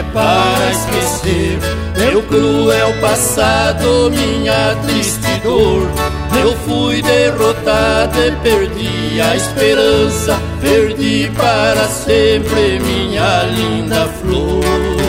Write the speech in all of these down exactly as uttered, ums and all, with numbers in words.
para esquecer meu cruel passado, minha triste dor. Eu fui derrotado e perdi a esperança, perdi para sempre minha linda flor.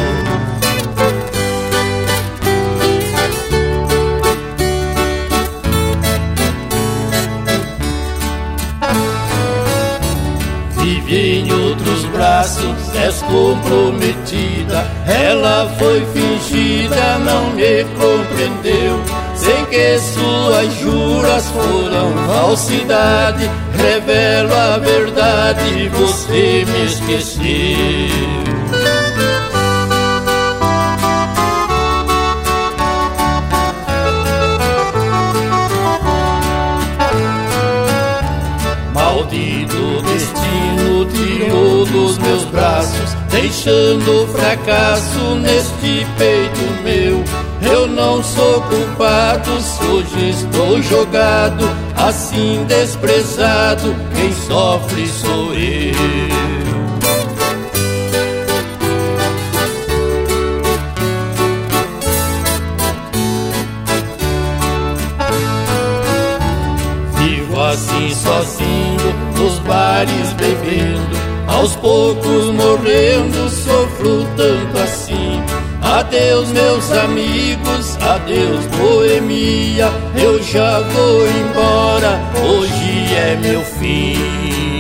Vivi em outros braços, és comprometida. Ela foi fingida, não me compreendeu. Sei que suas juras foram falsidade. Revelo a verdade, você me esqueceu. Maldito destino tirou dos meus braços, deixando fracasso neste peito meu. Eu não sou culpado se hoje estou jogado, assim desprezado, quem sofre sou eu. Vivo assim sozinho, nos bares bebendo, aos poucos morrendo, sofro tanto assim. Adeus meus amigos, adeus boemia, eu já vou embora, hoje é meu fim.